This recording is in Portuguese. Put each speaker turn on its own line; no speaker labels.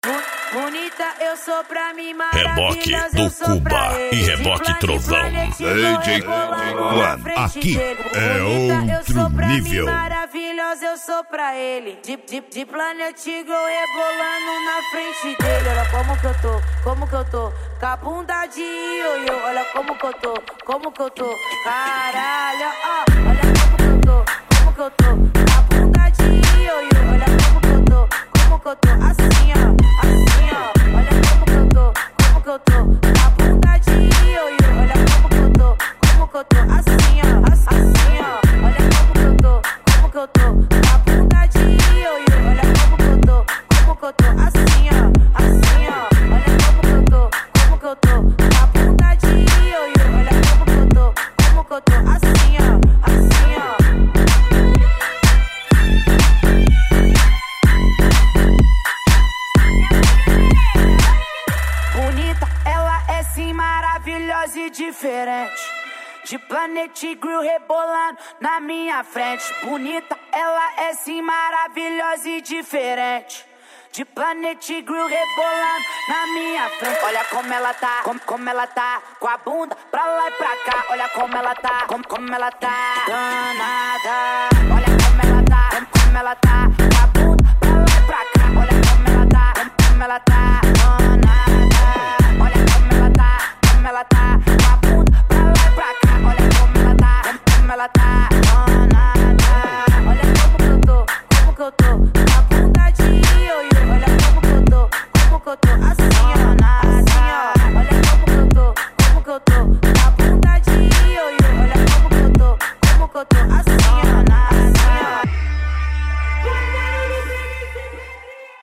Bonita eu sou pra mim,
Reboque
maravilhosa
do
eu sou
Cuba
pra ele.
e reboque trovão.
DJ One,
aqui é outro nível.
Maravilhosa eu sou pra ele. De Planet Glow rebolando na frente dele. Olha como que eu tô, com a bunda de ioiô. Olha como que eu tô, caralho, ó. Olha como que eu tô, com a bunda de ioiô. Olha como que eu tô, assim ó, olha como que eu tô, com a bunda de ioiô. Olha como que eu tô, assim ó, olha como que eu tô, com a bunda de ioiô. Olha como que eu tô, assim ó, olha como que eu tô, com a bunda de ioiô. Olha como que eu tô, assim ó. Bonita, ela é sim maravilhosa e diferente. De Planet Grill rebolando na minha frente. Bonita, ela é sim maravilhosa e diferente. De Planet Grill rebolando na minha frente. Olha como ela tá, como ela tá, com a bunda pra lá e pra cá. Olha como ela tá, como ela tá, danada. Olha como ela tá, como ela tá.